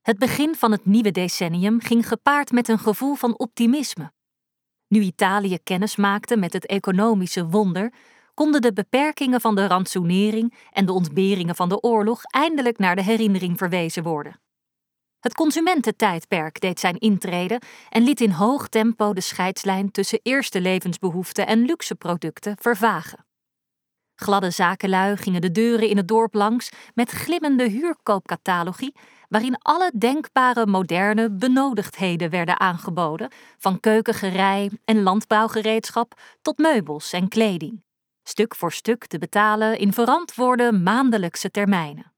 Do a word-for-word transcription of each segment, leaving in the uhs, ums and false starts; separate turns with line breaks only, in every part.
Het begin van het nieuwe decennium ging gepaard met een gevoel van optimisme. Nu Italië kennis maakte met het economische wonder, konden de beperkingen van de rantsoenering en de ontberingen van de oorlog eindelijk naar de herinnering verwezen worden. Het consumententijdperk deed zijn intrede en liet in hoog tempo de scheidslijn tussen eerste levensbehoeften en luxe producten vervagen. Gladde zakenlui gingen de deuren in het dorp langs met glimmende huurkoopcatalogie, waarin alle denkbare moderne benodigdheden werden aangeboden, van keukengerei en landbouwgereedschap tot meubels en kleding, stuk voor stuk te betalen in verantwoorde maandelijkse termijnen.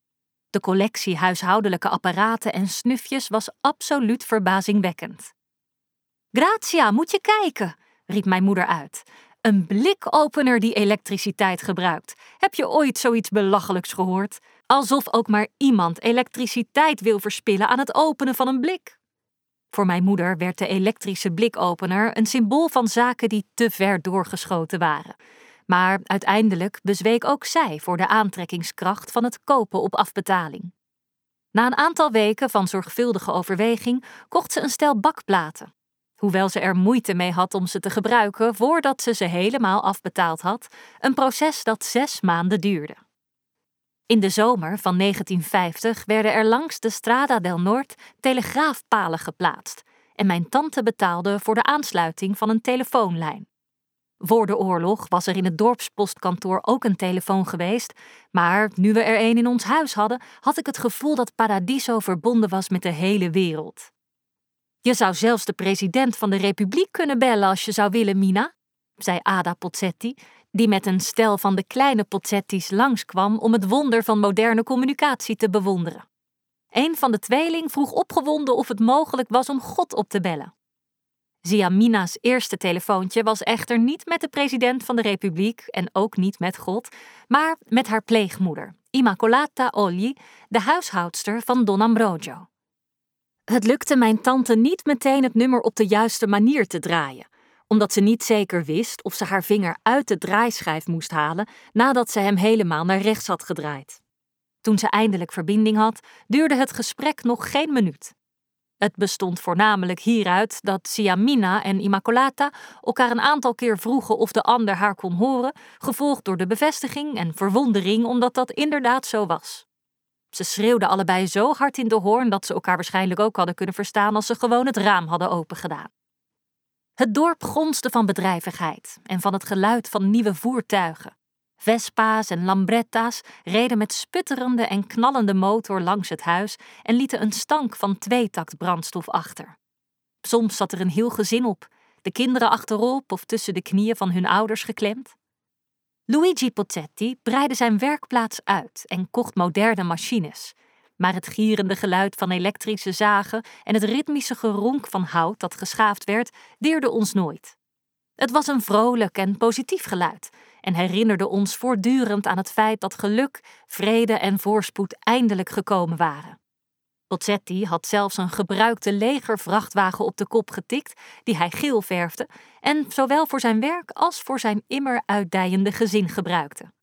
De collectie huishoudelijke apparaten en snufjes was absoluut verbazingwekkend. "Grazia, moet je kijken," riep mijn moeder uit. "Een blikopener die elektriciteit gebruikt. Heb je ooit zoiets belachelijks gehoord? Alsof ook maar iemand elektriciteit wil verspillen aan het openen van een blik." Voor mijn moeder werd de elektrische blikopener een symbool van zaken die te ver doorgeschoten waren. Maar uiteindelijk bezweek ook zij voor de aantrekkingskracht van het kopen op afbetaling. Na een aantal weken van zorgvuldige overweging kocht ze een stel bakplaten. Hoewel ze er moeite mee had om ze te gebruiken voordat ze ze helemaal afbetaald had, een proces dat zes maanden duurde. In de zomer van negentien vijftig werden er langs de Strada del Nord telegraafpalen geplaatst en mijn tante betaalde voor de aansluiting van een telefoonlijn. Voor de oorlog was er in het dorpspostkantoor ook een telefoon geweest, maar nu we er een in ons huis hadden, had ik het gevoel dat Paradiso verbonden was met de hele wereld. "Je zou zelfs de president van de Republiek kunnen bellen als je zou willen, Mina," zei Ada Pozzetti, die met een stel van de kleine Pozzetti's langskwam om het wonder van moderne communicatie te bewonderen. Een van de tweeling vroeg opgewonden of het mogelijk was om God op te bellen. Zia Mina's eerste telefoontje was echter niet met de president van de Republiek en ook niet met God, maar met haar pleegmoeder, Immacolata Olli, de huishoudster van Don Ambrogio. Het lukte mijn tante niet meteen het nummer op de juiste manier te draaien, omdat ze niet zeker wist of ze haar vinger uit de draaischijf moest halen nadat ze hem helemaal naar rechts had gedraaid. Toen ze eindelijk verbinding had, duurde het gesprek nog geen minuut. Het bestond voornamelijk hieruit dat Zia Mina en Immacolata elkaar een aantal keer vroegen of de ander haar kon horen, gevolgd door de bevestiging en verwondering omdat dat inderdaad zo was. Ze schreeuwden allebei zo hard in de hoorn dat ze elkaar waarschijnlijk ook hadden kunnen verstaan als ze gewoon het raam hadden opengedaan. Het dorp gonsde van bedrijvigheid en van het geluid van nieuwe voertuigen. Vespa's en Lambretta's reden met sputterende en knallende motor langs het huis en lieten een stank van tweetakt brandstof achter. Soms zat er een heel gezin op, de kinderen achterop of tussen de knieën van hun ouders geklemd. Luigi Pozzetti breidde zijn werkplaats uit en kocht moderne machines, maar het gierende geluid van elektrische zagen en het ritmische geronk van hout dat geschaafd werd, deerde ons nooit. Het was een vrolijk en positief geluid en herinnerde ons voortdurend aan het feit dat geluk, vrede en voorspoed eindelijk gekomen waren. Pozzetti had zelfs een gebruikte legervrachtwagen op de kop getikt die hij geel verfde en zowel voor zijn werk als voor zijn immer uitdijende gezin gebruikte.